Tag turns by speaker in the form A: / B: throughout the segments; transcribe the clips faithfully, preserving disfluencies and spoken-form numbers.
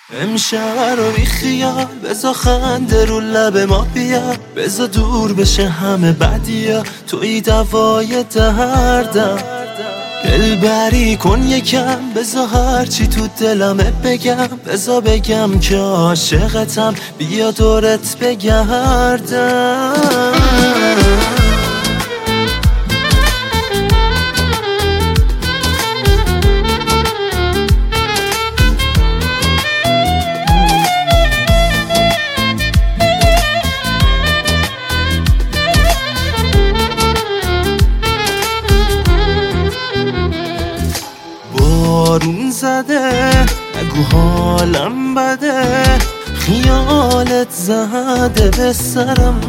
A: امشب رو بی خیال بزا خنده رو لب ما بیا، بزا دور بشه همه بدیا، توی دوای دردم. دلبری کن یکم، بزا هرچی تو دلمه بگم، بزا بگم که عاشقتم، بیا دورت بگردم. بارون زده نگو حالم بده، خیالت زده به سرم.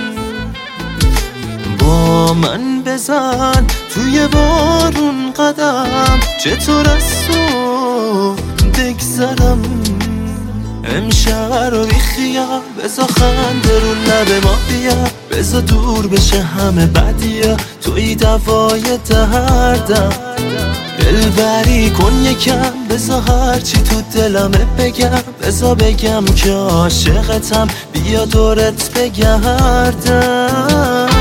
A: با من بزن توی بارون قدم، چطور از تو بگذرم. امشب رو بی خیال بزا خنده رو لب ما بیا، بزا دور بشه همه بدیا، توی دوای دردم. دلبری کن یکم، بزا هرچی تو دلمه بگم، بزا بگم که عاشقتم، بیا دورت بگردم.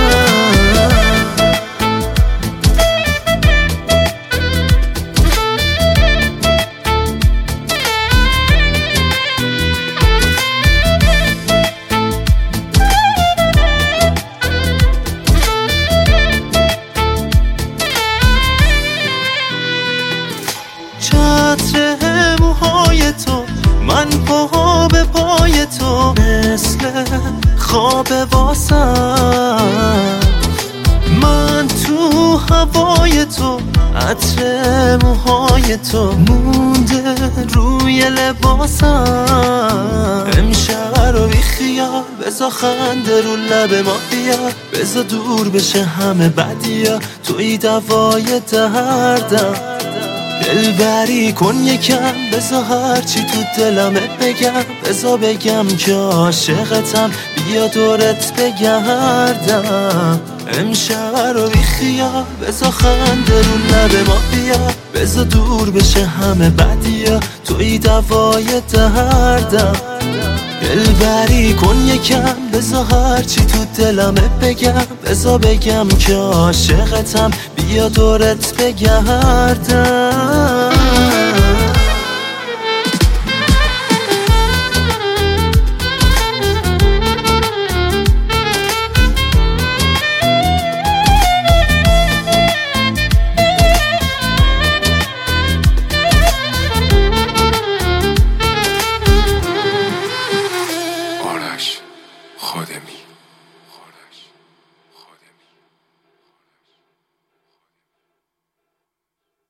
A: چتر موهای تو، من پاها به پای تو، مثل خواب واسم. من تو هوای تو، عطر موهای تو مونده روی لباسم. امشب رو بی خیال بزا خنده رو لب ما بیا، بزا دور بشه همه بدیا، توی دوای دردم. دلبری کن یکم، بزا هرچی تو دلمه بگم، بزا بگم که عاشقتم، بیا دورت بگردم. امشب رو بی خیال بزا خنده رو لب ما بیا، بزا دور بشه همه بدیا، توی دوای دردم. دلبری کن یکم، بزا هرچی تو دلمه بگم، بزا بگم که عاشقتم، بیا دورت بگردم.